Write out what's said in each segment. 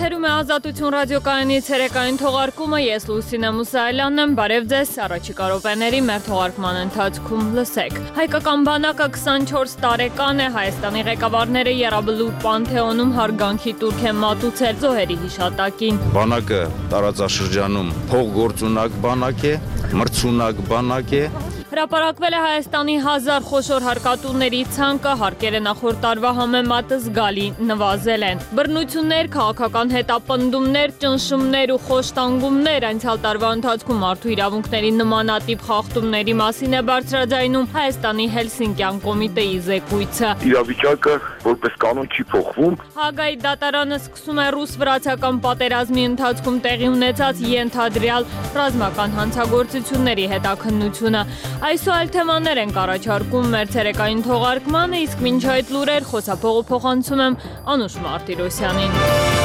Եթերում է Ազատություն ռադիոկայանի ցերեկային թողարկումը, ես Լուսինե Մուսայելյանն եմ, բարև ձեզ, առաջիկա րոպեների մեր թողարկման ընթացքում լսեք։ Հայկական բանակը 24 տարեկան է, Հայաստանի ղեկավարները Եռաբլուր Պանթեոնում հարգանքի տուրք են մատուցել զոհերի հիշատակին։ Բանակը տարածաշրջանում փողգործունակ բանակ է, մրցունակ բանակ է։ Հրապարակվել է Հայաստանի 1000 խոշոր հարկատուների ցանկը, հարկերը նախորդ տարվա համեմատը զգալի նվազել են։ Բռնություններ, քաղաքական հետապնդումներ, ճնշումներ ու խոշտանգումներ անցյալ տարվա ընթացքում մարդու իրավունքների նմանատիպ խախտումների մասին է բարձրաձայնում Հայաստանի Հելսինկյան կոմիտեի զեկույցը։ Իրավիճակը որպես կանոն չի փոխվում։ Հագայի դատարանը սկսում է ռուս-վրացական պատերազմի ընթացքում տեղի ունեցած ենթադրյալ ռազմական հանցագործությունների հետաքննությունը։ Այսօր այլ թեմաներ ենք առաջարկում մեր ցերեկային թողարկմանը, իսկ մինչ այդ լուրեր խոսափողը փոխանցում եմ Անուշ Մարտիրոսյանին։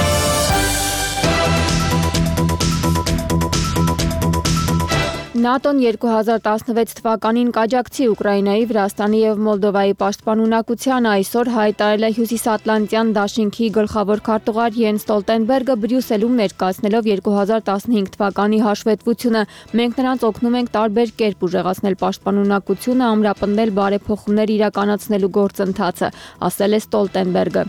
ՆԱՏՕ-ն 2016 թվականին կաջակցի Ուկրաինայի, Վրաստանի և Մոլդովայի պաշտպանունակությանը այսօր հայտարարել է Հյուսիսատլանտյան դաշինքի գլխավոր քարտուղար Յենս Ստոլտենբերգը Բրյուսելում ներկայացնելով 2015 թվականի հաշվետվությունը։ Մենք նրանց օգնում ենք տարբեր կերպ ուժեղացնել պաշտպանունակությունը, ամրապնդել բարեփոխումներ իրականացնելու գործընթացը, ասել է Ստոլտենբերգը։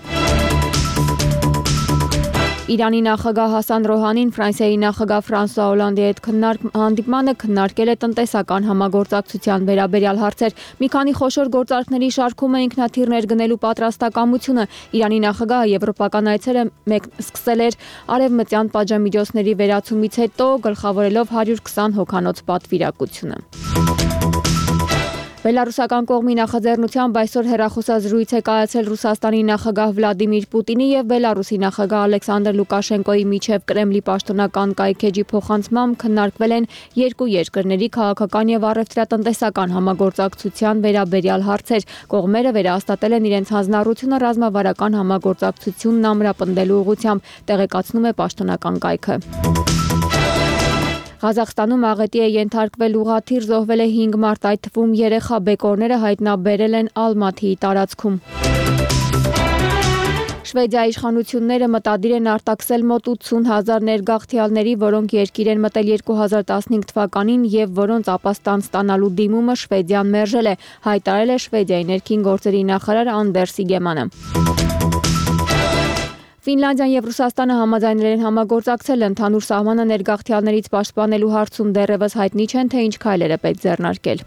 Իրանի նախագահ Հասան Ռոհանին Ֆրանսիայի նախագահ Ֆրանսուଆ Օլանդի հետ հանդիպմանը քննարկել է տնտեսական համագործակցության վերաբերյալ հարցեր։ Մի քանի խոշոր գործարքների շարքում է ինքնաթիռ ներգնելու պատրաստակամությունը։ Իրանի նախագահը եվրոպական այցերը սկսել էր արևմտյան պատժամիջոցների վերացումից հետո, գլխավորելով 120 հոգանոց պատվիրակությունը։ Բելարուսական կողմի նախաձեռնությամբ այսօր հեռախոսազրույց է կայացել Ռուսաստանի նախագահ Վլադիմիր Պուտինի և Բելարուսի նախագահ Ալեքսանդր Լուկաշենկոյի միջև Կրեմլի պաշտոնական կայքէջի փոխանցմամբ քննարկվել են երկու երկրների քաղաքական և առևտրատնտեսական համագործակցության վերաբերյալ հարցեր։ Կողմերը վերահաստատել են իրենց հանձնառությունը ռազմավարական համագործակցությունն ամրապնդելու ուղղությամբ, տեղեկացնում է պաշտոնական կայքը։ Ղազախստանում աղետի է ենթարկվել ուղղաթիռ, զոհվել է 5 մարդ, այդ թվում երեխա, բեկորները հայտնաբերել են Ալմաթիի տարածքում։ Շվեդիայի իշխանությունները մտադիր են արտաքսել մոտ 80,000 ներգաղթյալների, որոնք երկիր են մտել 2015 թվականին և որոնց ապաստան ստանալու դիմումը Շվեդիան մերժել է, հայտարարել է Շվեդիայի ներքին գործերի նախարար Անդերս Իգեմանը։ Ֆինլանդիան և Ռուսաստանը համաձայնել են համագործակցել ընդհանուր սահմանը ներգաղթյալներից պաշտպանելու հարցում, դեռևս հայտնի չեն, թե ինչ քայլեր է պետք ձեռնարկել։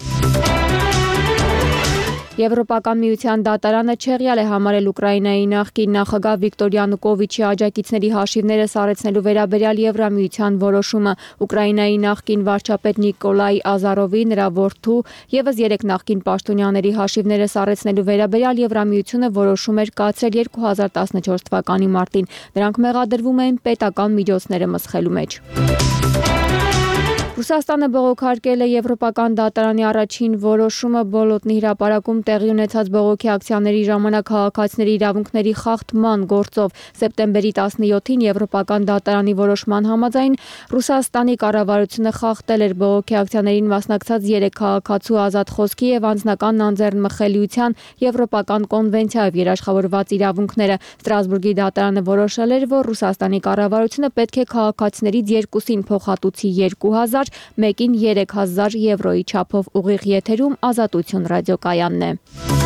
Եվրոպական միության դատարանը չեղյալ է համարել Ուկրաինայի նախկին նախագահ Վիկտոր Յանուկովիչի աջակիցների հաշիվները սառեցնելու վերաբերյալ Եվրամիության որոշումը։ Ուկրաինայի նախկին վարչապետ Նիկոլայ Ազարովի, նրա որդու ևս 3 նախկին պաշտոնյաների հաշիվները սառեցնելու վերաբերյալ Եվրամիությունը որոշում էր կայացրել 2014 թվականի մարտին։ Նրանք մեղադրվում էին պետական միջոցները մսխելու մեջ։ Ռուսաստանը բողոքարկել է Եվրոպական դատարանի առաջին որոշումը Բոլոտնի հրապարակում տեղի ունեցած բողոքի ակցիաների ժամանակ քաղաքացիների իրավունքների խախտման գործով։ Սեպտեմբերի 17-ին Եվրոպական դատարանի որոշման համաձայն Ռուսաստանի կառավարությունը խախտել էր բողոքի ակցիաներին մասնակցած 3 քաղաքացու ազատ խոսքի և անձնական անձեռնմխելիության Եվրոպական կոնվենցիայով երաշխավորված իրավունքները։ Ստրասբուրգի դատարանը որոշել էր, որ Ռուսաստանի կառավարությունը պետք է քաղաքացիներից 2-ին փոխհատուցի 2000, մեկին 3000 եվրոյի չափով։ Ուղիղ եթերում Ազատություն ռադիոկայանն է։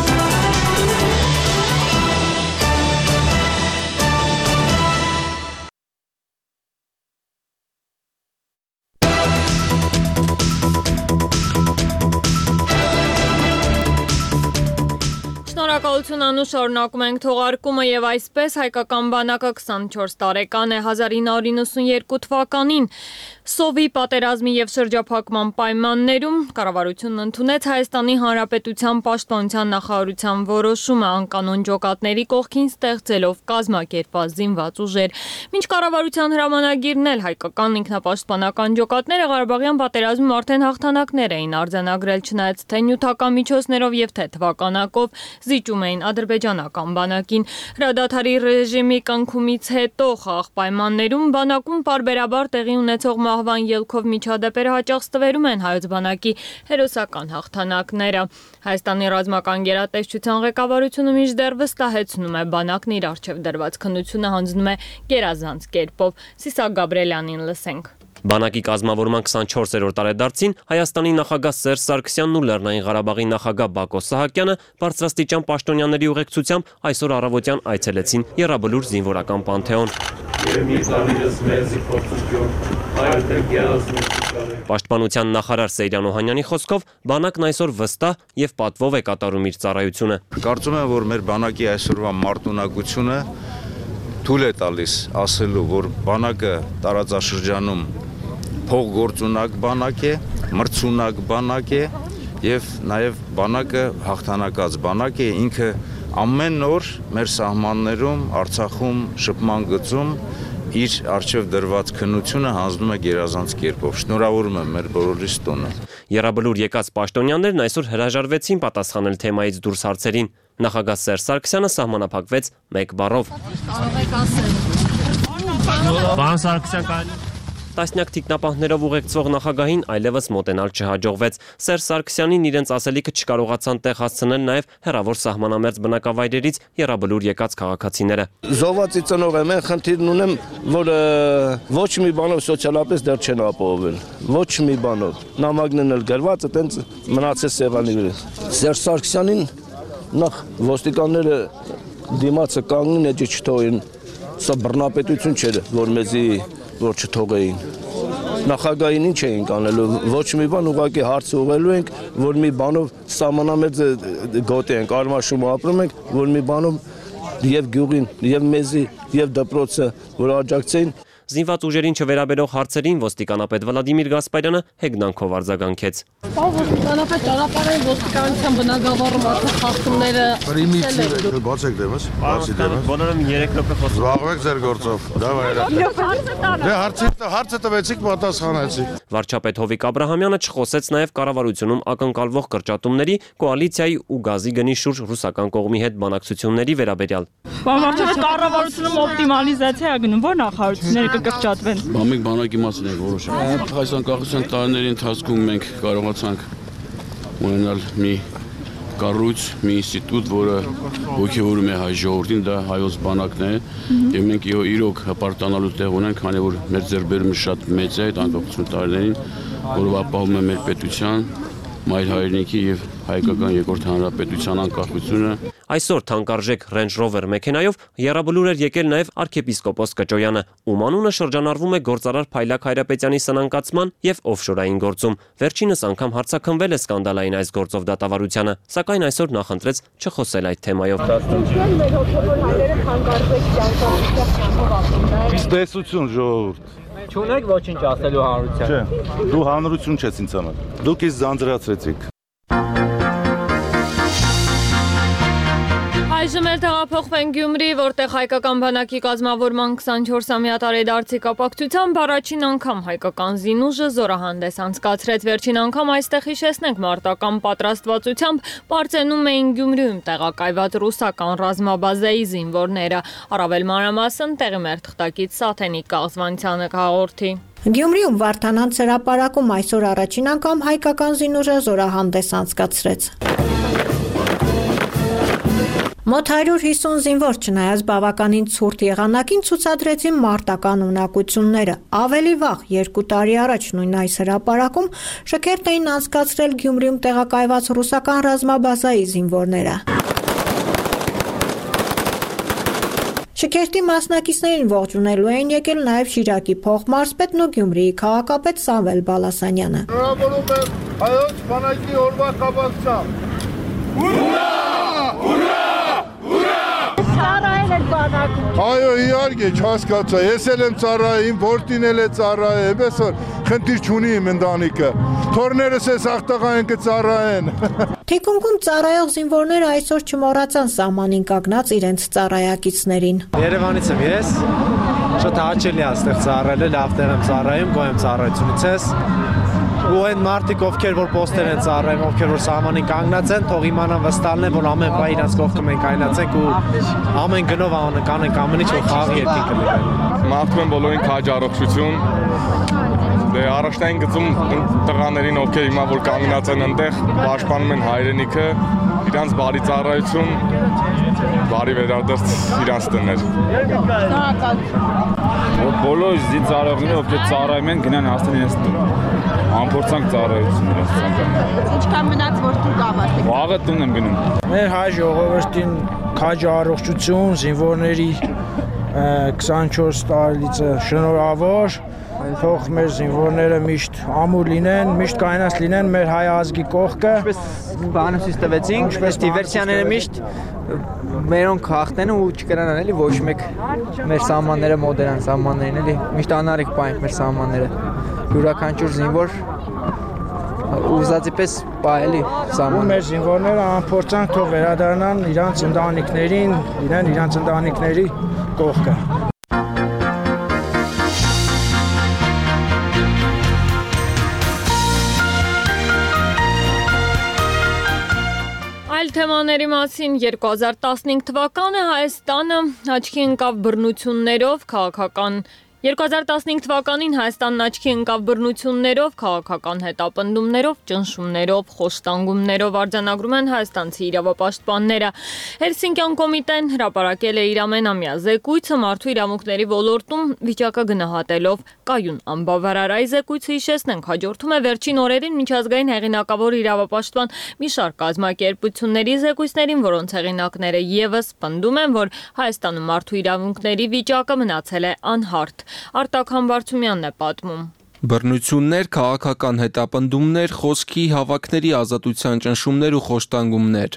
Շնորհակալություն Անուշ, շարունակում ենք թողարկումը և այսպես հայկական բանակը 24 տարեկան է 1992 թվականին Սովի պատերազմի և շրջափակման պայմաններում կառավարությունն ընդունեց Հայաստանի Հանրապետության պաշտպանության նախարարության որոշումը անկանոն ջոկատների կողքին ստեղծելով կազմակերպված զինված ուժեր։ Մինչ կառավարության հրամանագիրն էլ հայկական ինքնապաշտպանական ջոկատները Ղարաբաղյան պատերազմում արդեն հաղթանակներ էին արձանագրել, չնայած թե նյութական միջոցներով և թե թվականակով զիջում էին ադրբեջանական բանակին։ Հրադադարի ռեժիմի կնքումից հետո խաղաղ պայմաններում բանակում պարբերաբար տեղի ունեցող մահվան ելքով միջադեպերը հաճախ ստվերում են հայոց բանակի հերոսական հաղթանակները։ Հայաստանի ռազմական գերատեսչության ղեկավարությունը մինչդեռ վստահեցնում է, բանակն իր առջև դրված քննությունը հանձնում է գերազանց կերպով։ Սիսակ Գաբրելյանին լսենք։ Բանակի կազմավորման 24-րդ տարեդարձին Հայաստանի նախագահ Սերժ Սարգսյանն ու Լեռնային Ղարաբաղի նախագահ Բակո Սահակյանը բարձրաստիճան պաշտոնյաների ուղեկցությամբ այսօր առավոտյան այցելեցին Եռաբլուր զինվորական պանթեոն։ Պաշտպանության նախարար Սեյրան Օհանյանի խոսքով բանակն այսօր վստահ եւ պատվով է կատարում իր ծառայությունը։ Կարծում եմ, որ մեր բանակի այսօրվա մարտունակությունը թույլ է տալիս ասելու, որ բանակը տարածաշրջանում փոխգործունակ բանակ է, մրցունակ բանակ է եւ նաեւ բանակը հաղթանակած բանակ է, ինքը ամեն օր մեր սահմաններում, Արցախում, շփման գծում իր առջև դրված քննությունը հանձնում է գերազանց կերպով։ Շնորհավորում եմ մեր բոլորիս տոնը։ Եռաբլուր եկած պաշտոնյաներն այսօր հրաժարվեցին պատասխանել թեմայից դուրս հարցերին։ Նախագահ Սերժ Սարգսյանը սահմանափակվեց մեկ բառով։ Պարոն Սարգսյան, Տասնյակ թիկնապահներով ուղեկցող նախագահին այլևս մոտենալ չհաջողվեց։ Սերժ Սարգսյանին իրենց ասելիքը չկարողացան տեղ հասցնել նաև հեռավոր սահմանամերձ բնակավայրերից Եռաբլուր եկած քաղաքացիները։ զոհվածի ծնող եմ, խնդիրն ունեմ, որ ոչ մի բանով սոցիալապես դեռ չեն ապահովել։ Ոչ մի բանով։ Նամակներն էլ գրված, այտենց մնացել սեղանի վրա։ Սերժ Սարգսյանին նախ ոստիկանները դիմացը կանգնին, էջի չթողին։ Սա բռնապետություն չէր, որ մեզի որ չթողեին։ Նախագահին ինչ էինք անելու, ոչ մի բան, ուղղակի հարցը ուղղելու ենք, որ մի բանով սահմանամերձը գոտի ենք, Արմաշում ապրում ենք, որ մի բանով եւ գյուղին, եւ մեզի, եւ դպրոցը, որ աջակցեին։ Զինված ուժերին չվերաբերող հարցերին ոստիկանապետ Վլադիմիր Գասպարյանը հեգնանքով արձագանքեց։ Ոստիկանապետ ճանապարհային ոստիկանության բնագավառում արդեն խախտումները բացեք դեմս, բացի դեմս։ Բոլորը 3 րոպե խոսում։ Զբաղվեք ձեր գործով։ Դե հարցը տվեցիք, պատասխանեցիք։ Վարչապետ Հովիկ Աբրահամյանը չխոսեց նաև կառավարությունում ակնկալվող կրճատումների, կոալիցիայի ու գազի գնի շուրջ ռուսական կողմի հետ բանակցությունների վերաբերյալ։ Վարչապետ կառավարությունում օպտիմալիզացիա է գնում, որ նախարարությունները կկրճատվեն։ Մենք բանակի մասին ենք որոշում։ Հայաստան կախության տարիների ընթացքում մենք կարողացանք ունենալ մի կառույց, մի ինստիտուտ, որը ոգևորում է հայ ժողովրդին, դա հայոց բանակն է, եւ մենք իրոք հպարտանալու տեղ ունենք, քանի որ մեր ձեռքբերումը շատ մեծ է այդ անկախություն տարիներին, որով ապահովում է մեր պետության, մայր հայրենիքի եւ հայկական երկրորդ հանրապետության անկախությունը։ Այսօր թանկարժեք Range Rover մեքենայով Եռաբլուր էր եկել նաև arczepiskopos Կճոյանը, ում անունը շրջանառվում է գործարար Փայլակ Հայրապետյանի սնանկացման եւ օֆշորային գործում։ Վերջինս անգամ հարցաքնվել է սկանդալային այս գործով դատավարությանը, սակայն այսօր նախընտրեց չխոսել այդ թեմայով։ Տեսություն ժողովուրդ։ Չունեք ոչինչ ասելու հանրության։ Չէ, դու հանրություն չես ինձ համար։ Դուք ինձ ձանձրացրեցիք։ Այժմ էլ տեղափոխվենք Գյումրի, որտեղ հայկական բանակի կազմավորման 24-ամյա տարեդարձի կապակցությամբ առաջին անգամ հայկական զինուժը զորահանդես անցկացրեց։ Վերջին անգամ այստեղ հիշեցնենք մարտական պատրաստվածությամբ պարծենում էին Գյումրիում տեղակայված ռուսական ռազմաբազայի զինվորները։ Առավել մանրամասն տեղի մեր թղթակից Սաթենիկ Կաղզվանցյանը հաղորդի։ Գյումրիում Վարդանանց հրապարակում այսօր առաջին անգամ հայկական զինուժը զորահանդես անցկացրեց։ Մոտ 150 զինվոր չնայած բավականին ցուրտ եղանակին ցուցադրեցին մարտական ունակությունները։ Ավելի վաղ 2 տարի առաջ նույն այս հրապարակում շքերթ էին անցկացրել Գյումրիում տեղակայված ռուսական ռազմաբազայի զինվորները։ Շքերթի մասնակիցներին ողջունելու էին եկել նաև Շիրակի փոխմարզպետն ու Գյումրիի քաղաքապետ Սամվել Բալասանյանը։ Շնորհավորում եմ հայոց բանակի օրվա կապակցությամբ։ Ուրա! Ուրա! Այո, իհարկե, չհասկացա, ես էլ եմ ծառայում, որդին էլ է ծառայում, այսօր խնդիր չունի իմ ընտանիքը, թորներս էս աղտաղային կծառայեն։ Թիկունքում ծառայող զինվորները այսօր չմոռացան սահմանին կանգնած իրենց ծառայակիցներին։ Երևանից եմ ես, շատ հաճելի է այստեղ ծառայելը, լավ տեղ եմ ծառայում, գոհ եմ ծառայությունից ես։ Ու այն մարդիկ, ովքեր որ պոստեր են ծառայում, ովքեր որ սահմանին կանգնած են, թող իմանան վստահել են, որ ամեն բան իրանց կողքը մենք այլացենք ու ամեն գնով կանենք ամեն ինչ, որ խաղի հետ կլինի։ Մաղթում եմ բոլորին քաջ առողջություն, Դե առաջնային գծում տղաներին ովքեր հիմա որ կանգնած են այնտեղ, պաշտպանում են հայրենիքը, իրանց բարի ծառայություն, բարի վերադարձ իրանց տներ։ Բոլոր զինծառայողները ովքեր ծառայում են գնան հաստատ իրենց տուն։ Անփորձանք ծառայություն իրենց ցանկանում։ Ինչքան մնաց որ դուք ավարտեք։ Վաղը տուն եմ գնում։ Մեր հայ ժողովրդին քաջ առողջություն, զինվորների 24 տարելիցը շնորհավոր, թող մեր զինվորները միշտ ամուր լինեն, միշտ կայունած լինեն մեր հայ ազգի կողքը։ Ինչպես բանոսից տվեցինք, ինչպես դիվերսիաները միշտ մերոնք հաղթեն ու չկրանան էլի ոչ մեկ մեր սահմանները մոդերան սահմաններին էլի միշտ անարիք պահենք մեր սահմանները յուրաքանչյուր զինվոր ուզածի պես պահելի սահմանը մեր զինվորները անփորձանք թող վերադառնան իրանց ընտանիքներին, իրանց ընտանիքների կողքը։ Այլ թեմաների մասին 2015 թվականը Հայաստանը աչքի ընկավ բռնություններով քաղաքական 2015 թվականին Հայաստանն աչքի ընկավ բռնություններով, քաղաքական հետապնդումներով, ճնշումներով, խոշտանգումներով արձանագրում են հայաստանցի իրավապաշտպանները։ Հելսինկյան կոմիտեն հրապարակել է իր ամենամյա զեկույցը մարդու իրավունքների ոլորտում վիճակը գնահատելով կայուն անբավարար այս զեկույցը հիշեցնենք հաջորդում է վերջին օրերին միջազգային հեղինակավոր իրավապաշտպան մի շարք կազմակերպությունների զեկույցներին, որոնց հեղինակները եւս պնդում են, որ Հայաստանում մարդու իրավունքների վիճակը մնացել է անհարթ։ Արտակ Համբարձումյանն է պատմում։ Բռնություններ, քաղաքական հետապնդումներ, խոսքի, հավաքների ազատության ճնշումներ ու խոշտանգումներ։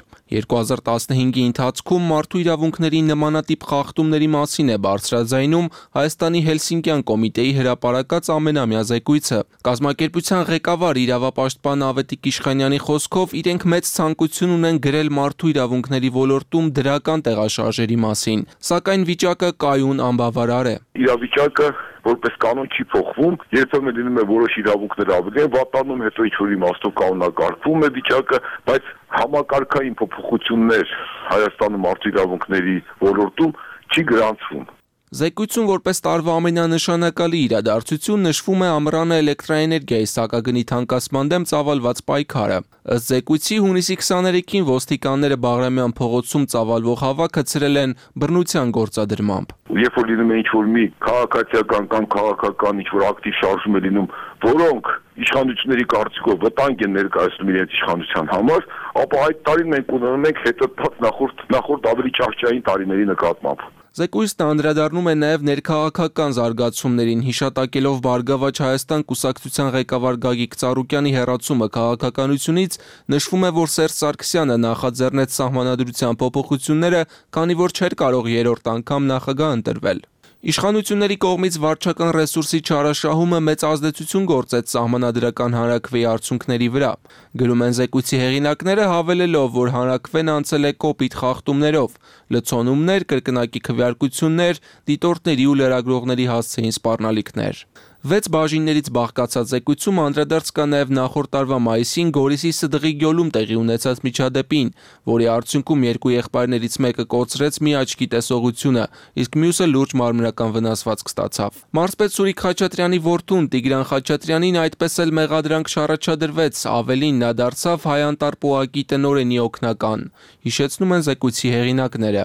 2015-ի ընթացքում մարդու իրավունքների նմանատիպ խախտումների մասին է բարձրաձայնում Հայաստանի Հելսինկյան կոմիտեի հրապարակած ամենամյա զեկույցը։ Կազմակերպության ղեկավար իրավապաշտպան Ավետիք Իշխանյանի խոսքով իրենք մեծ ցանկություն ունեն գրել մարդու իրավունքների ոլորտում դրական տեղաշարժերի մասին, սակայն վիճակը կայուն անբավարար է։ Իրավիճակը որպես կանոն չի փոխվում, երբեմն լինում է որոշ իրավունքներ ավելի են վատանում, հետո ինչ-որ իմաստով կանոնակարգվում է վիճակը, բայց համակարգային փոփոխություններ Հայաստանում մարդու իրավունքների ոլորտում չի գրանցվում։ Զեկույցում որպես տարվա ամենանշանակալի իրադարձություն նշվում է ամռանը էլեկտրաէներգիայի սակագնի թանկացման դեմ ծավալված պայքարը։ Ըստ զեկույցի հունիսի 23-ին ոստիկանները Բաղրամյան փողոցում ծավալվող հավաքը ցրել են բռնության գործադրմամբ։ Երբ որ լինում է ինչ-որ մի քաղաքացիական կամ քաղաքական ինչ-որ ակտիվ շարժում է լինում, որոնք իշխանությունների կարծիքով վտանգ են ներկայացնում իրենց իշխանության համար, ապա այդ տարին մենք ունենում ենք հետընթաց նախորդ ավելի ճահճային տարիների նկատմամբ։ Զեկույցն անդրադառնում է նաև ներքաղաքական զարգացումներին, հիշատակելով Բարգավաճ Հայաստան կուսակցության ղեկավար Գագիկ Ծառուկյանի հեռացումը քաղաքականությունից, նշվում է, որ Սերժ Սարգսյանը նախաձեռնեց սահմանադրության փոփոխությունները, քանի որ չէր կարող երրորդ անգամ նախագահ ընտրվել։ Իշխանությունների կողմից վարչական ռեսուրսի չարաշահումը մեծ ազդեցություն գործեց սահմանադրական հանրաքվեի արդյունքների վրա։ Գրում են զեկույցի հեղինակները, հավելելով, որ հանրաքվեն անցել է կոպիտ խախտումներով, լցոնումներ, կրկնակի քվեարկություններ, դիտորդների ու լրագրողների հասցեին սպառնալիքներ։ 6 բաժիններից բաղկացած զեկույցում անդրադարձ կա նաև նախորդ տարվա մայիսին Գորիսի Սդղի գյուլում տեղի ունեցած միջադեպին, որի արդյունքում երկու եղբայրներից մեկը կորցրեց մի աչքի տեսողությունը, իսկ մյուսը լուրջ մարմնական վնասվածք ստացավ։ Մարզպետ Սուրիկ Խաչատրյանի որդուն Տիգրան Խաչատրյանին այդպես էլ մեղադրանք չառաջադրվեց, ավելին նա դարձավ հայ-անտառ պոակի տնօրենի օգնական, հիշեցնում են զեկույցի հեղինակները։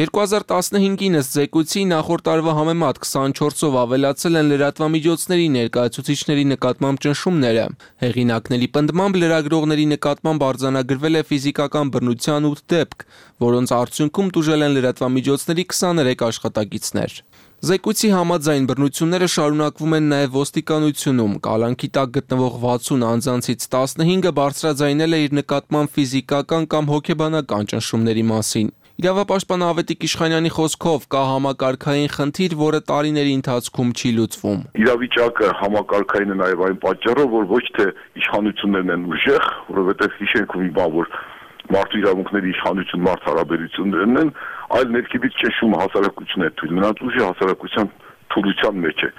2015-ին ըստ զեկույցի նախորդ տարվա համեմատ 24-ով ավելացել են լրատվամիջոցների ներկայացուցիչների նկատմամբ ճնշումները։ Հեղինակների պնդմամբ լրագրողների նկատմամբ արձանագրվել է ֆիզիկական բռնության 8 դեպք, որոնց արդյունքում տուժել են լրատվամիջոցների 23 աշխատակիցներ։ Զեկույցի համաձայն բռնությունները շարունակվում են նաև ոստիկանությունում, կալանքի տակ գտնվող 60 անձանցից 15-ը բարձրաձայնել է իր նկատմամբ ֆիզիկական կամ հոգեբանական ճնշումների մասին։ Իրավապաշտպան Ավետիք Իշխանյանի խոսքով կա համակարգային խնդիր, որը տարիների ընթացքում չի լուծվում։ Իրավիճակը համակարգային է նաև այն պատճառով, որ ոչ թե իշխանություններն են ուժեղ, որովհետև հիշենք մի բան, որ մարդու իրավունքների իշխանություն մարդ հարաբերություններն են, այլ ներքևից ճնշումը հասարակությունն է թույլ, նրանց ուժը հասարակության թուլության մեջ է։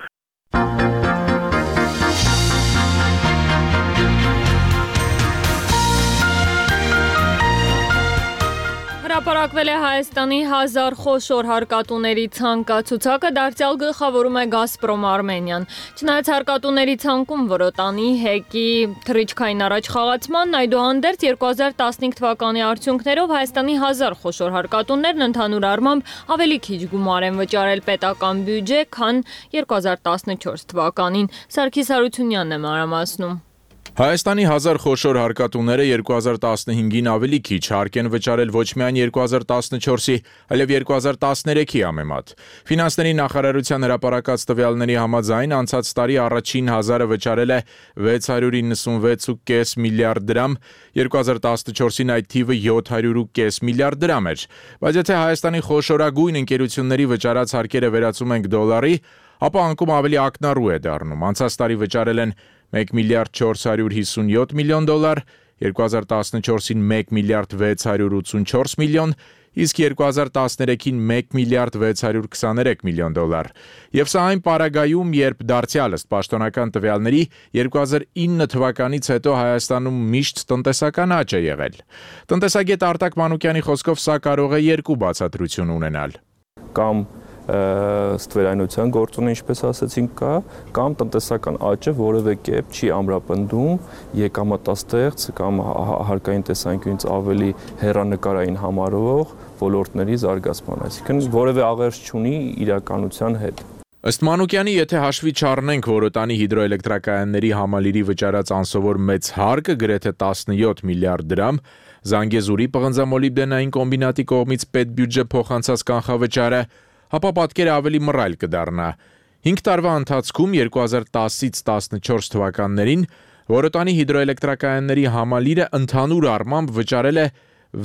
Հրապարակվել է Հայաստանի 1000 խոշոր հարկատուների ցանկացուցակը, դարձյալ գլխավորում է Գազպրոմ Արմենիան։ Չնայած հարկատուների ցանկում որոտանի հեկի թռիչքային առաջխաղացման, այդուհանդերձ 2015 թվականի արդյունքներով Հայաստանի 1000 խոշոր հարկատուներն ընդհանուր առմամբ ավելի քիչ գումար են վճարել պետական բյուջե, քան 2014 թվականին։ Սարգիս Հարությունյանն է մանրամասնում։ Հայաստանի 1000 խոշոր հարկատուները 2015-ին ավելի քիչ հարկ են վճարել ոչ միայն 2014-ի, այլև 2013-ի համեմատ։ Ֆինանսների նախարարության հրապարակած տվյալների համաձայն անցած տարի առաջին 1000-ը վճարել է 696.5 միլիարդ դրամ, 2014-ին այդ թիվը 700.5 միլիարդ դրամ էր։ Բայց եթե Հայաստանի խոշորագույն ընկերությունների վճարած հարկերը վերածում ենք դոլարի, ապա անկում ավելի ակնառու է դառնում։ Անցած տարի վճարել են 1 միլիարդ 457 միլիոն դոլար, 2014-ին 1 միլիարդ 684 միլիոն, իսկ 2013-ին 1 միլիարդ 623 միլիոն դոլար։ Եվ սա այն պարագայում, երբ դարձյալ ըստ պաշտոնական տվյալների 2009 թվականից հետո Հայաստանում միշտ տնտեսական աճ է եղել։ Տնտեսագետ Արտակ Մանուկյանի խոսքով սա կարող է երկու բացատրություն ունենալ։ Կամ ստվերայնության գործոնը, ինչպես ասացինք, կա, կամ տնտեսական աճը որևէ կերպ չի ամրապնդում եկամտաստեղծ կամ հարկային տեսանկյունից ավելի հեռանկարային համարվող ոլորտների զարգացման, այսինքն որևէ աղերս չունի իրականության հետ։ Ըստ Մանուկյանի, եթե հաշվի չառնենք որոտանի հիդրոէլեկտրակայանների համալիրի վճարած անսովոր մեծ հարկը գրեթե 17 միլիարդ դրամ, Զանգեզուրի պղնձամոլիբդենային կոմբինատի կողմից պետբյուջե փոխանցած կանխավճարը, ապա պատկերը ավելի մռայլ կդառնա։ 5 տարվա ընթացքում 2010-ից 14 թվականներին որոտանի հիդրոէլեկտրակայանների համալիրը ընդհանուր առմամբ վճարել է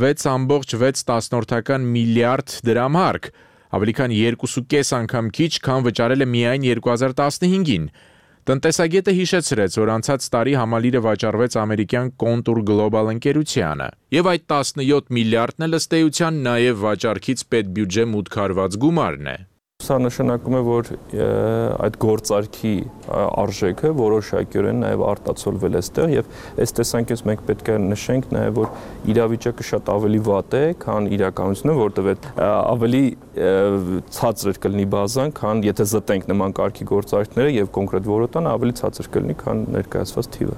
6.6 միլիարդ դրամ հարկ, ավելի քան 2.5 անգամ քիչ, քան վճարել է միայն 2015-ին։ Տնտեսագետը հիշեցրեց, որ անցած տարի համալիրը վաճառվեց ամերիկյան Contour Global ընկերությանը, եւ այդ 17 միլիարդն էլ ըստ էության նաեւ վաճառքից պետբյուջե մուտք արված գումարն է։ Սա նշանակում է, որ այդ գործարքի արժեքը որոշակիորեն նաև արտացոլվել է այստեղ եւ այս տեսանկյունից մենք պետք է նշենք նաև, որ իրավիճակը շատ ավելի վատ է, քան իրականությունը, որտեղ ավելի ցածր կլինի բազան, քան եթե զտենք նման կարգի գործարքները եւ կոնկրետ որոտանը ավելի ցածր կլինի, քան ներկայացված թիվը։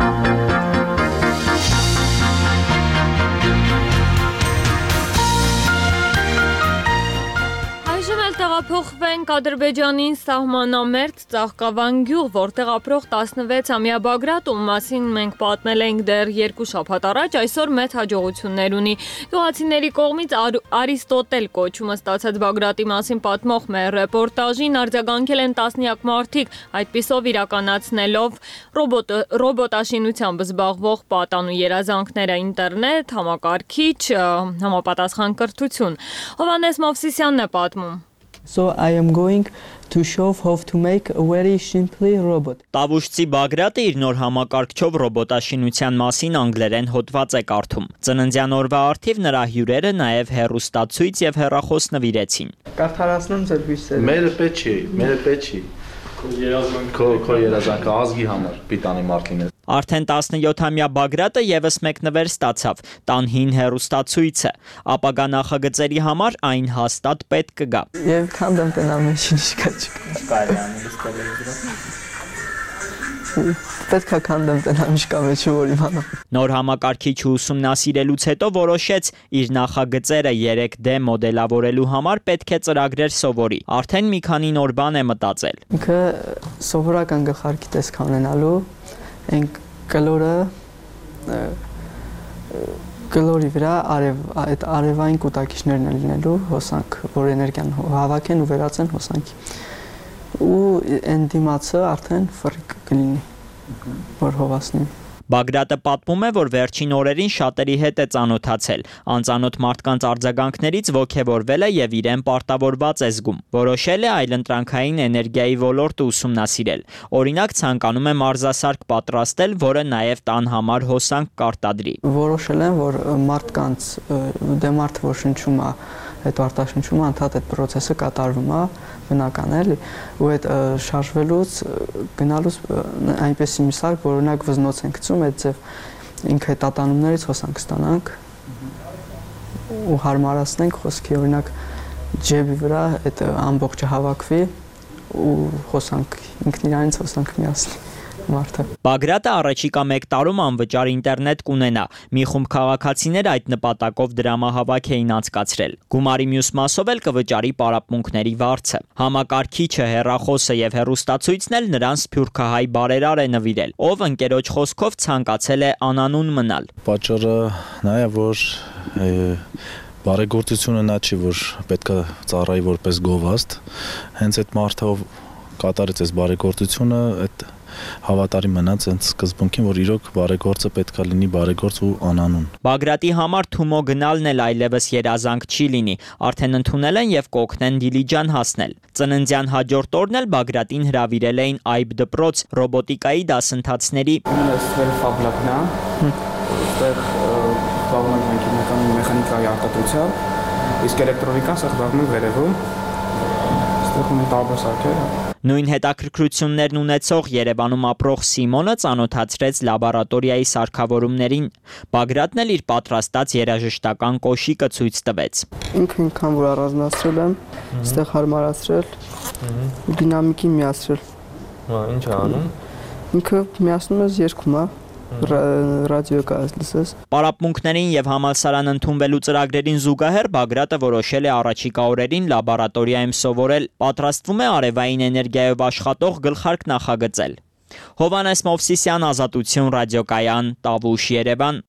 Փոխվենք Ադրբեջանին սահմանամերձ Ծաղկավան գյուղ, որտեղ ապրող 16-ամյա Բագրատ, ում մասին մենք պատմել ենք դեռ 2 շաբաթ առաջ, այսօր մեծ հաջողություններ ունի։ Գյուղացիների կողմից Արիստոտել կոչումը ստացած Բագրատի մասին պատմող մեր ռեպորտաժին արձագանքել են տասնյակ մարդիկ, այդպիսով իրականացնելով ռոբոտաշինությամբ զբաղվող պատանու երազանքները, ինտերնետ, համակարգիչ, համապատասխան կրթություն։ Հովհաննես Մովսիսյանն է պատմում։ So I am going to show how to make a very simply robot. Տավուշցի Բագրատը իր նոր համակարգչով ռոբոտաշինության մասին անգլերեն հոդված է կարդում։ Ծննդյան օրվա առթիվ նրա հյուրերը նաև հեռուստացույց եւ հեռախոս նվիրեցին։ Կարդարացնեմ ձեր հույսերը։ Մերը պետք չի։ Քո երազանքը ազգի համար պիտանի մարդ լինել։ Արդեն 17-ամյա Բագրատը եւս մեկ նվեր ստացավ՝ տան հին հեռուստացույցը։ Ապագա նախագծերի համար այն հաստատ պետք կգա։ Եվ քանդեմ տնալ մեջին չկա։ Կարելի է Պետք է քանդեմ տնալ չկա մեջը որ իմանամ։ Նոր համակարգիչը ուսումնասիրելուց հետո որոշեց իր նախագծերը 3D մոդելավորելու համար պետք է ծրագրեր սովորի։ Արդեն մի քանի նոր բան է մտածել։ Ինքը սովորական գլխարկի տեսք ունենալու Ենք կլորի վրա այդ արևային կուտակիչներն են լինելու հոսանք, որ էներգիան հավաքեն ու վերածեն հոսանքի։ Ու այն դիմացը արդեն ֆրիկ կլինի, որ հովասնի։ Բագրատը պատմում է, որ վերջին օրերին շատերի հետ է ծանոթացել։ Անծանոթ մարդկանց արձագանքներից ոգևորվել է եւ իրեն պարտավորված է զգում։ Որոշել է այլընտրանքային էներգիայի ոլորտը ուսումնասիրել։ Օրինակ ցանկանում է մարզասարք պատրաստել, որը նաեւ տան համար հոսանք կարտադրի։ Որոշել եմ, որ մարդկանց դեմարդ որ շնչում է, այդ արտաշնչումը անդադ այդ process-ը կատարվում է բնական էլի ու այդ շարժվելուց գնալուց այնպեսի մի սարք որ օրինակ վզնոց ենք գցում այդ ձև ինքը տատանումներից հոսանք ստանանք ու հարմարացնենք խոսքի օրինակ ջեբի վրա այդ ամբողջը հավաքվի ու խոսանք ինքն իրանից խոսանք միասին մարդը։ Բագրատը առաջիկա 1 տարում անվճար ինտերնետ կունենա։ Մի խումբ քաղաքացիներ այդ նպատակով դրամահավաք էին անցկացրել։ Գումարի մյուս մասով էլ կվճարի պարապմունքների վարձը։ Համակարգիչը, հեռախոսը եւ հեռուստացույցն էլ նրան սփյուռքահայ բարերար է նվիրել, ով ընկերոջ խոսքով ցանկացել է անանուն մնալ։ Պատճառը նա է, որ բարեգործությունը նա չի, որ պետք է ծառայի որպես գովազդ, հենց այդ մարդը ով կատարեց այս բարեգործությունը, այդ հավատարիմ մնաց այն սկզբունքին, որ իրոք բարեգործը պետք է լինի բարեգործ ու անանուն։ Բագրատի համար Թումո գնալն էլ այլևս երազանք չի լինի, արդեն ընդունել են եւ կօգնեն Դիլիջան հասնել։ Ծննդյան հաջորդ օրն էլ Բագրատին հրավիրել էին Այբ դպրոց ռոբոտիկայի դասընթացների։ Ֆաբլակն է, այստեղ զբաղվում ենք մեխանիկայի արտադրությամբ, իսկ էլեկտրոնիկան զբաղվում ենք վերևում։ Այստեղ ունենք տարբեր սարքեր։ Նույն հետաքրքրություններն ունեցող Երևանում ապրող Սիմոնը ծանոթացրեց լաբորատորիայի սարքավորումներին։ Բագրատն էլ իր պատրաստած երաժշտական կոշիկը ցույց տվեց։ Ինքը ինքան որ առանձնացրել եմ, այստեղ հարմարացրել, դինամիկին միացրել։ Ինչ է անում։ Ինքը միացնում ես երգում է։ Ռադիո կայս լսես։ Պարապմունքներին եւ համալսարան ընդունվելու ծրագրերին զուգահեռ Բագրատը որոշել է առաջիկա օրերին լաբորատորիայում սովորել, պատրաստվում է արևային էներգիայով աշխատող գլխարկ նախագծել։ Հովանես Մովսիսյան, Ազատություն, ռադիոկայան, Տավուշ, Երևան։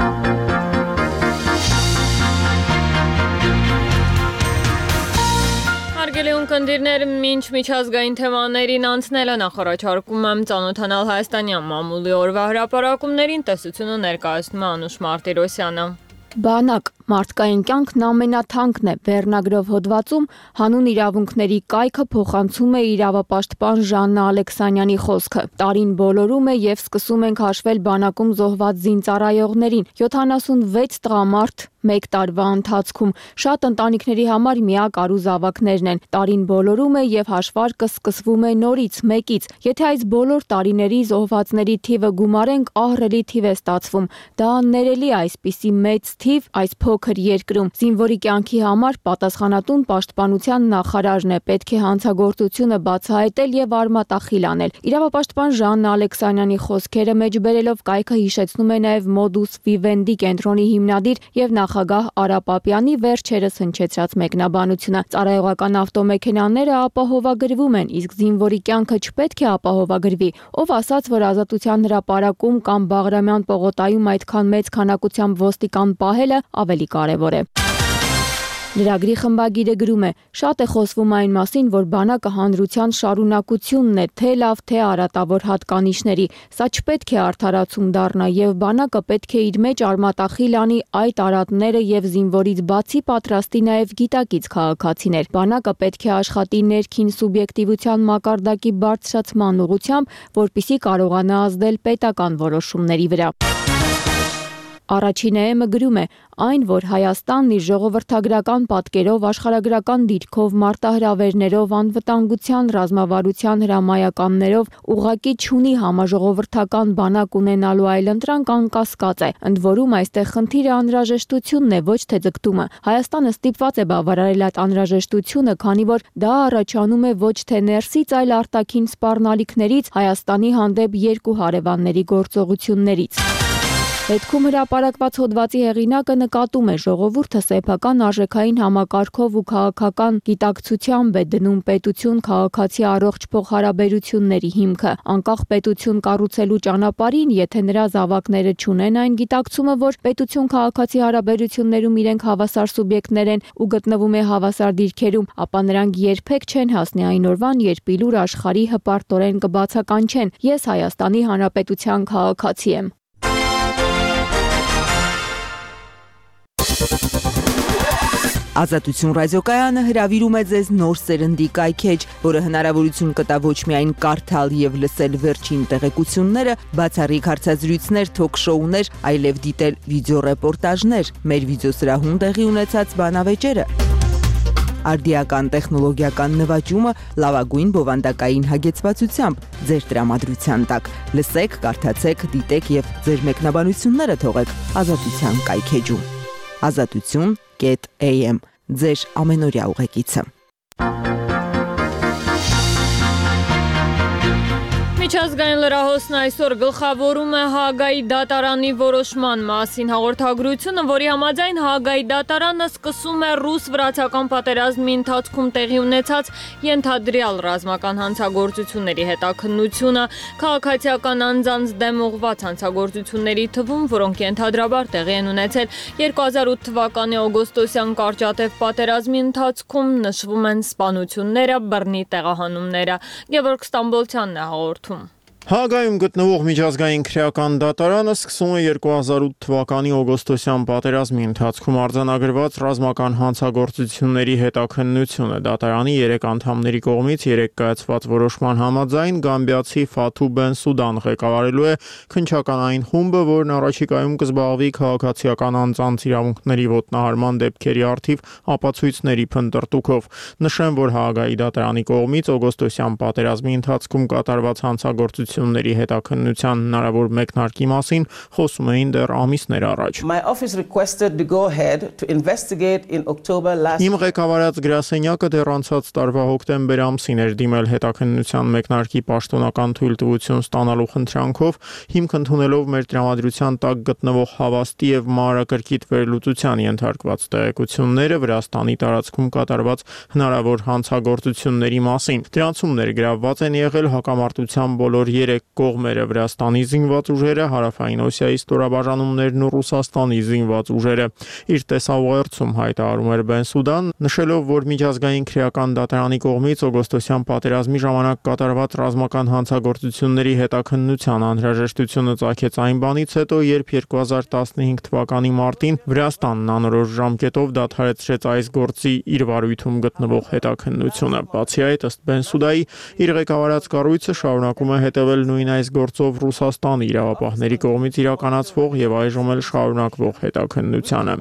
Հարգելի ունկնդիրներ, մինչ միջազգային թեմաներին անցնելը նախարարչարկում եմ ծանոթանալ հայաստանյան մամուլի օրվա հրապարակումներին, տեսությունը ներկայացնում է Անուշ Մարտիրոսյանը։ Բանակ մարդկային կյանքն ամենաթանկն է վերնագրով հոդվածում հանուն իրավունքների կայքը փոխանցում է իրավապաշտպան Ժաննա Ալեքսանյանի խոսքը։ Տարին բոլորում է եւ սկսում ենք հաշվել բանակում զոհված զինծառայողներին։ 76 տղամարդ 1 տարվա ընթացքում շատ ընտանիքների համար միակ առուզավակներն են։ Տարին բոլորում է եւ հաշվարկը սկսվում է նորից, մեկից։ Եթե այս բոլոր տարիների զոհվածների թիվը գումարենք, ահռելի թիվ է ստացվում։ Դա աններելի է այսպիսի մեծ թիվ այս փոքր երկրում։ Զինվորի կյանքի համար պատասխանատուն պաշտպանության նախարարն է, պետք է հանցագործությունը բացահայտել եւ արմատախիլ անել։ Իրավապաշտպան Ժաննա Ալեքսանյանի խոսքերը մեջբերելով կայքը հիշեցնում է նաեւ Modus Vivendi կենտրոնի հիմնադիր եւ նախագահ Արա Պապյանի վերջերս հնչեցրած մեկնաբանությունը։ Ծառայողական ավտոմեքենաները ապահովագրվում են, իսկ զինվորի կյանքը չպետք է ապահովագրվի։ Ով ասաց, որ Ազատության հրապարակում կամ Բաղրամյան պողոտայում այդքան մեծ քանակությամբ ոստիկան պահելը ավելի կարևոր է։ Լրագրի խմբագիրը գրում է. շատ է խոսվում այն մասին, որ բանակը հանրության շարունակությունն է, թե լավ, թե արատավոր հատկանիշների։ Սա չպետք է արդարացում դառնա եւ բանակը պետք է իր մեջ արմատախիլ անի այդ արատները եւ զինվորից բացի պատրաստի նաեւ գիտակից քաղաքացիներ։ Բանակը պետք է աշխատի ներքին սուբյեկտիվության մակարդակի բարձրացման ուղղությամբ, որպիսի կարողանա ազդել պետական որոշումների վրա։ Առաջին ԵՄ գրում է. այն, որ Հայաստանն իր ժողովրդագրական պատկերով, աշխարհագրական դիրքով, մարտահրավերներով, անվտանգության ռազմավարության հրամայականներով ուղղակի չունի համաժողովրդական բանակ ունենալու այլընտրանք անկասկած է։ Ընդ որում այստեղ խնդիրը անհրաժեշտությունն է, ոչ թե ձգտումը։ Հայաստանը ստիպված է բավարարել այդ անհրաժեշտությունը, քանի որ դա առաջանում է ոչ թե ներսից, այլ արտաքին սպառնալիքներից, Հայաստանի հանդեպ երկու հարևանների գործողություններից։ Հետքում հրապարակված հոդվածի հեղինակը նկատում է ժողովուրդը սեփական արժեքային համակարգով ու քաղաքական գիտակցությամբ է դնում պետություն-քաղաքացի առողջ փոխհարաբերությունների հիմքը։ Անկախ պետություն կառուցելու ճանապարհին, եթե նրա զավակները չունեն այն գիտակցումը, որ պետություն-քաղաքացի հարաբերություններում իրենք հավասար սուբյեկտներ են ու գտնվում է հավասար դիրքերում, ապա նրանք երբեք չեն հասնի այն օրվան, երբ իլուր աշխարհի հպարտորեն կբացականչեն. Ես Հայաստանի Հանրապետության քաղաքացի եմ։ Ազատություն ռադիոկայանը հրավիրում է ձեզ նոր սերնդի կայքեջ, որը հնարավորություն կտա ոչ միայն կարդալ եւ լսել վերջին տեղեկությունները, բացառիկ հարցազրույցներ, թոք-շոուներ, այլև դիտել վիդեոռեպորտաժներ, մեր վիդեոսրահում տեղի ունեցած բանավեճերը։ Արդիական տեխնոլոգիական նվաճումը լավագույն բովանդակային հագեցվածությամբ ձեր տրամադրության տակ։ Լսեք, կարդացեք, դիտեք եւ ձեր մեկնաբանությունները թողեք Ազատության կայքեջում։ azatutsun.am ձեր ամենօրյա ուղեկիցը։ Միջազգային լրահոսն այսօր գլխավորում է Հաագայի դատարանի որոշման մասին հաղորդագրությունը, որի համաձայն Հաագայի դատարանը սկսում է ռուս-վրացական պատերազմի ընթացքում տեղի ունեցած ենթադրյալ ռազմական հանցագործությունների հետաքննությունը, քաղաքացիական անձանց դեմ ուղղված հանցագործությունների թվում, որոնք ենթադրաբար տեղի են ունեցել 2008 թվականի օգոստոսյան կարճատև պատերազմի ընթացքում, նշվում են սպանությունները, բռնի տեղահանումները։ Գևորգ Ստամբոլցյանն է հաղորդում։ Հաագայում գտնվող միջազգային քրեական դատարանը սկսում է 2008 թվականի օգոստոսյան պատերազմի ընթացքում արձանագրված ռազմական հանցագործությունների հետաքննությունը։ Դատարանի 3 անդամների կողմից 3 կայացված որոշման համաձայն գամբիացի Ֆաթու Բենսուդան ղեկավարելու է քննչականային խումբը, որն առաջիկայում կզբաղվի քաղաքացիական անձանց իրավունքների ոտնահարման դեպքերի առթիվ ապացույցների փնտրտուքով։ Նշեմ, որ Հաագայի դատարանի կողմից օգոստոսյան պատերազմի ընթացքում կատարված հանցագործությունների հետաքննության հնարավոր մեկնարկի մասին խոսում էին դեռ ամիսներ առաջ։ Իմ ղեկավարած գրասենյակը դեռ անցած տարվա հոկտեմբեր ամսին էր դիմել հետաքննության մեկնարկի պաշտոնական թույլտվություն ստանալու խնդրանքով, հիմք ընդունելով մեր տրամադրության տակ գտնվող հավաստի եւ մանրակրկիտ վերլուծության ենթարկված տեղեկությունները Վրաստանի տարածքում կատարված հնարավոր հանցագործությունների մասին։ Դրանցում ներգրավված են եղել հակամարտության բոլոր 3 կողմերը՝ Վրաստանի զինված ուժերը, Հարավային Օսիայի ստորաբաժանումներն ու Ռուսաստանի զինված ուժերը։ Իր տեսաուղերձում հայտարարում էր Բենսուդան, նշելով, որ միջազգային քրեական դատարանի կողմից օգոստոսյան պատերազմի ժամանակ կատարված ռազմական հանցագործությունների հետաքննության անհրաժեշտությունը ծագեց այն բանից հետո, երբ 2015 թվականի մարտին Վրաստանն անորոշ ժամկետով դադարեցրեց այս գործի իր վարույթում գտնվող հետաքննությունը։ Բացի այդ, ըստ Բենսուդայի, իր ղեկավարած կառույցը շարունակում է հետևել նույն այս գործով Ռուսաստանի իրավապահների կողմից իրականացվող եւ այժմ էլ շարունակվող հետաքննությանը։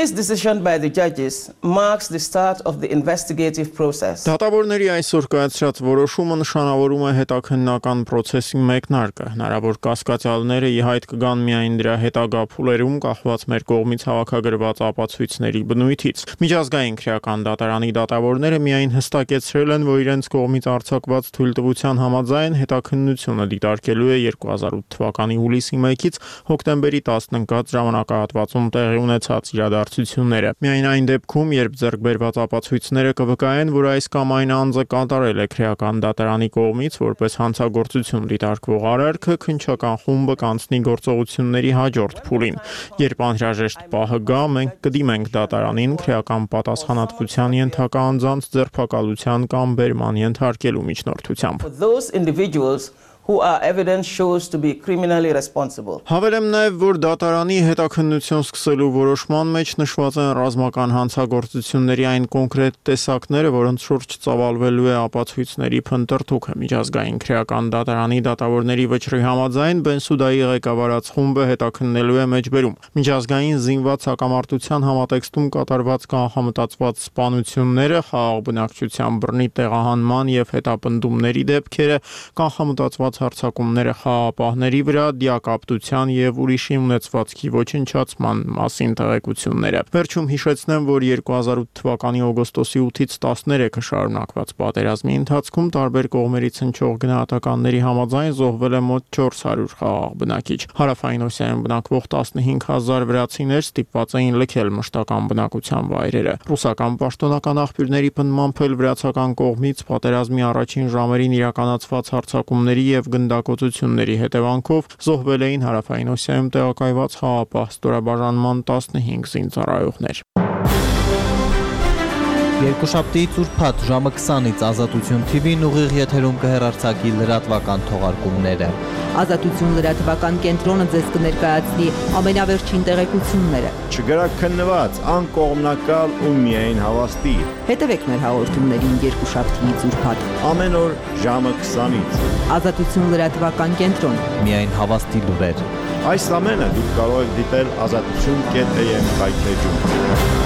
Դատավորների այսօր կայացրած որոշումը նշանավորում է հետաքննական process-ի մեկնարկը։ Հնարավոր կասկածյալները ի հայտ կգան միայն դրա հետագա փուլերում կախված մեր կողմից հավաքագրված ապացույցների բնույթից։ Միջազգային քրեական դատարանի դատավորները միայն հստակեցրել են, որ իրենց կողմից արձակված թույլտվության համաձայն հետաքննությունը դիտարկելու է 2008 թվականի հուլիսի 1-ից հոկտեմբերի 10-ն ընկած ժամանակահատվածում տեղի ունեցած իրադարձությունները։ Միայն այն դեպքում, երբ ձեռք բերված ապացույցները կվկայեն, որ այս կամ այն անձը կատարել է քրեական դատարանի կողմից որպես հանցագործություն դիտարկվող արարքը, քննչական խումբը կանցնի գործողությունների հաջորդ փուլին։ Երբ անհրաժեշտ պահը գա, մենք կդիմենք դատարանին քրեական պատասխանատվության ենթակա անձանց ձերբակալության կամ բերման ենթարկելու միջնորդությամբ։ Who are evidence shows to be criminally responsible. Հավելեմ նաև, որ դատարանի հետաքննություն սկսելու որոշման մեջ նշված են ռազմական հանցագործությունների այն կոնկրետ տեսակները, որոնց շուրջ ծավալվելու է ապացույցների փնտրտուքը։ Միջազգային քրեական դատարանի դատավորների վճռի համաձայն Բենսուդայի ղեկավարած խումբը հետաքննելու է մեջբերում միջազգային զինված հակամարտության համատեքստում կատարված կանխամտածված սպանությունները, խաղաղ բնակչության բռնի տեղահանման եւ հետապնդումների դեպքերը, կանխամտածված հարձակումները խաղաղապահների վրա, դիակապտության եւ ուրիշի ունեցվածքի ոչնչացման մասին տեղեկությունները։ Վերջում հիշեցնեմ, որ 2008 թվականի օգոստոսի 8-ից 13-ը շարունակված պատերազմի ընթացքում տարբեր կողմերից հնչող գնահատականների համաձայն զոհվել է մոտ 400 խաղաղ բնակիչ։ Հարավային Օսիայում բնակվող 15000 վրացիներ ստիպված էին լքել մշտական բնակության վայրերը։ Ռուսական պաշտոնական աղբյուրների պնդմամբ էլ վրացական կողմից պատերազմի առաջին ժամերին իրականացված հարձակումների եւ գնդակոծությունների հետևանքով զոհվել էին Հարավային Օսիայում տեղակայված խաղաղապահ ստորաբաժանման 15 զինծառայողներ։ Երկուշաբթի ծուրփաթ ժամը 20-ից Ազատություն TV-ն ուղիղ եթերում կհեռարձակի լրատվական թողարկումները։ Ազատություն լրատվական կենտրոնը ձեզ կներկայացնի ամենավերջին տեղեկությունները։ Չգրաքննված, անկողմնակալ ու միայն հավաստի։ Հետևեք մեր հաղորդումներին երկուշաբթի ծուրփաթ ամեն օր ժամը 20-ից։ Ազատություն լրատվական կենտրոն։ Միայն հավաստի լուրեր։ Այս ամենը դուք կարող եք դիտել azatutun.am կայքեջում։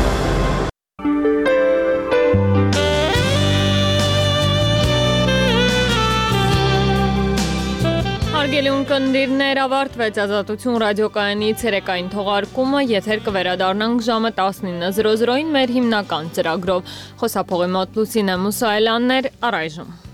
Հարգելի ունկնդիրներ, ավարտվեց Ազատություն ռադիոկայանի ցերեկային թողարկումը, եթեր կվերադառնանք ժամը 19:00-ին մեր հիմնական ծրագրով։ Խոսափողի մոտ Լուսինե Մուսայելյանն էր, առայժմ։